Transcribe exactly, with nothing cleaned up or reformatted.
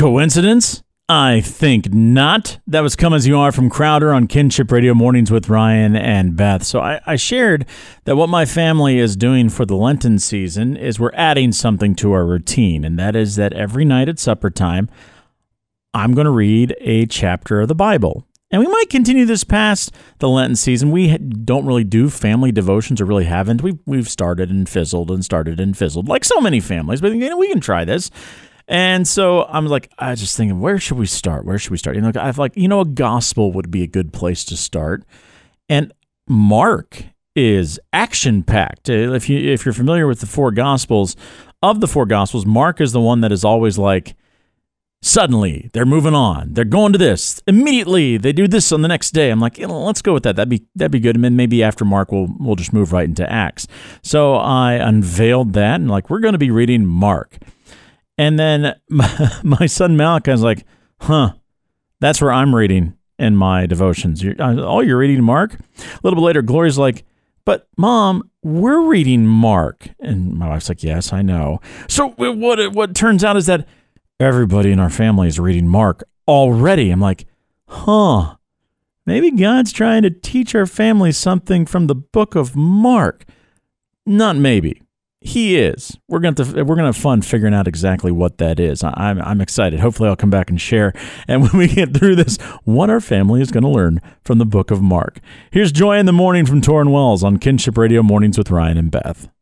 Coincidence? I think not. That was Come As You Are from Crowder on Kinship Radio Mornings with Ryan and Beth. So I, I shared that what my family is doing for the Lenten season is we're adding something to our routine, and that is that every night at supper time, I'm going to read a chapter of the Bible. And we might continue this past the Lenten season. We don't really do family devotions, or really haven't. We've, we've started and fizzled and started and fizzled, like so many families, but you know, we can try this. And so I'm like, I was just thinking, where should we start? Where should we start? You know, I've like, you know, a gospel would be a good place to start. And Mark is action-packed. If you if you're familiar with the four gospels, of the four gospels, Mark is the one that is always like, suddenly they're moving on. They're going to this immediately. They do this on the next day. I'm like, you know, let's go with that. That'd be that'd be good. And then maybe after Mark, we'll we'll just move right into Acts. So I unveiled that and like, we're going to be reading Mark. And then my, my son Malachi is like, huh, that's where I'm reading in my devotions. You're, oh, you're reading Mark? A little bit later, Gloria's like, but Mom, we're reading Mark. And my wife's like, yes, I know. So what what turns out is that everybody in our family is reading Mark already. I'm like, huh, maybe God's trying to teach our family something from the book of Mark. Not maybe. He is. We're going to we're going to have fun figuring out exactly what that is. I'm I'm excited. Hopefully I'll come back and share. And when we get through this, what our family is going to learn from the book of Mark. Here's Joy in the Morning from Torrin Wells on Kinship Radio Mornings with Ryan and Beth.